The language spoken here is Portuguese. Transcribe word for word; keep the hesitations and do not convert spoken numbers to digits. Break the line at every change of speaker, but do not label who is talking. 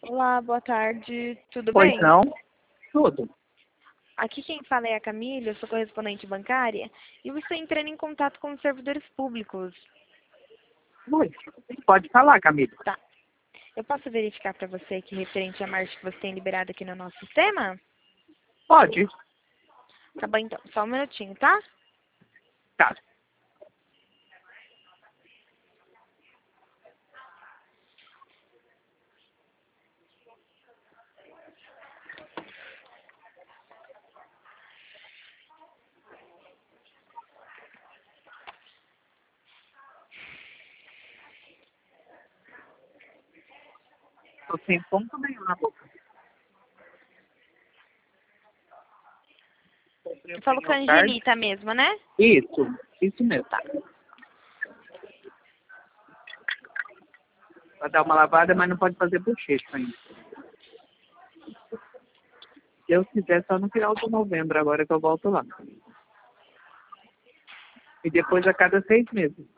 Olá, boa tarde. Tudo
Pois
bem?
não? Tudo.
Aqui quem fala é a Camila, eu sou correspondente bancária e eu estou entrando em contato com os servidores públicos.
Oi. Pode falar, Camila.
Tá. Eu posso verificar para você que referente à marcha que você tem liberado aqui no nosso sistema?
Pode.
Tá bom, então. Só um minutinho, tá?
Tá. Tô sem ponto nenhum na boca.
Eu falo com a Angelita mesmo, né?
Isso. Isso mesmo.
Tá.
Vai dar uma lavada, mas não pode fazer bochecha ainda. Se eu quiser, só no final de novembro, agora que eu volto lá. E depois a cada seis meses.